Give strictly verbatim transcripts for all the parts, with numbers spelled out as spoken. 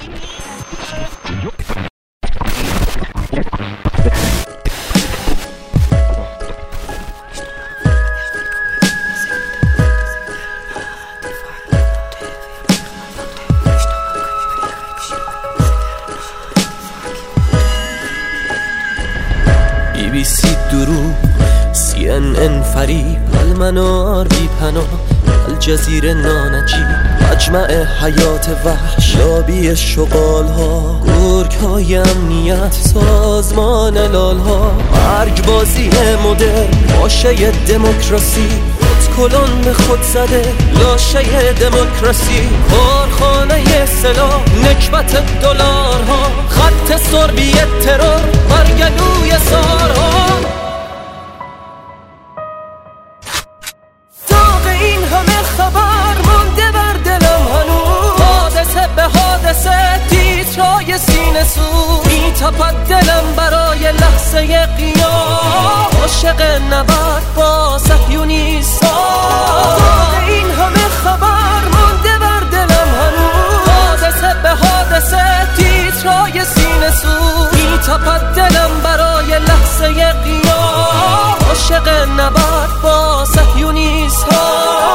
بی بی سی درو، سی ان ان فریب، المنار بی پناه، الجزیره نانجی، مجمع حیات وحش، لابی شغال ها، گرگ های امنیت، سازمان لال ها، مرگ بازی مدرن، باشه دموکراسی، کلون به خود زده لاشه دموکراسی، کارخانه سلاح، نکبت دلارها، خط سربی ترور، برگلوی سارها. داغ این همه خبر مانده بر دلم هنوز، حادثه به حادثه تیترای سینه سوز، میتپد دلم برای لحظه قیام، عاشق نبرد با صهیونیستا. داغ این همه خبر مانده بر دلم هنوز، حادثه به حادثه تیترای سینه سوز، میتپد دلم برای لحظه قیام، عاشق نبرد با صهیونیستا.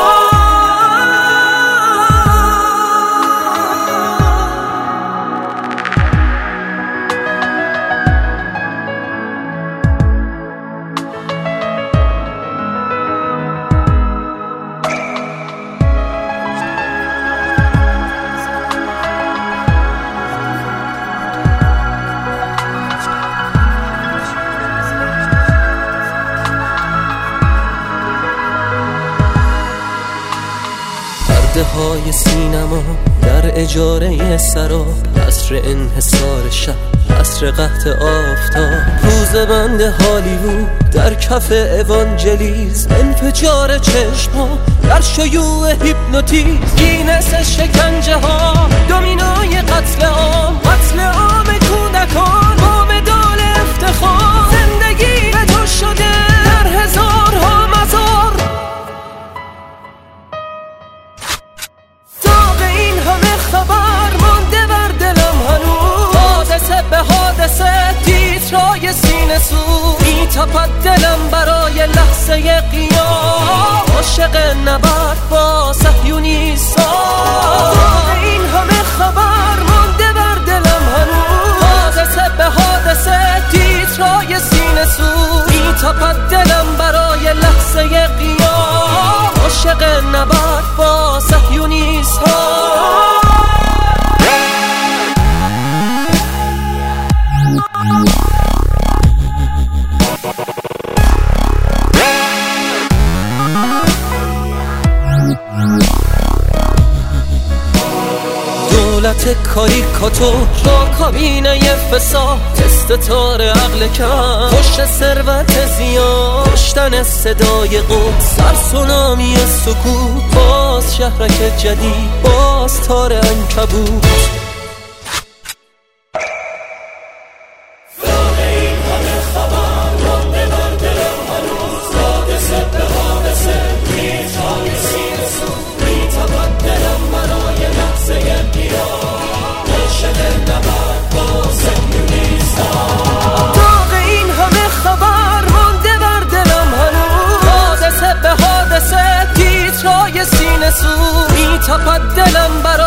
پرده های سینما در اجاره سراب، عصر انحصار شب، عصر قحط آفتاب، پوزه بند هالیوود در کف اوانجلیز، انفجار چشما در شیوع هیپنوتیز، گینس شکنجه ها، دومینای قتل عام، قتل عام کودکان با مدال افتخار، زندگی به تو شده در هزارها مزار. خبر مانده بر دلم هنوز، حادثه به حادثه تیترای سینه سوز، میتپد دلم برای لحظه قیام، عاشق نبرد با صهیونیستا. این همه خبر مانده بر دلم هنوز، حادثه به حادثه تیترای سینه سوز، میتپد دلم برای لحظه قیام، عاشق نبرد با صهیونیستا. دولت کاریکاتور با کابینه فساد، تست تار عقل کم، پشت ثروت زیاد، کشتن صدای قدس، سر سونامی سکوت، باز شهرک جدید، باز تار عنکبوت. میتپد دلم برای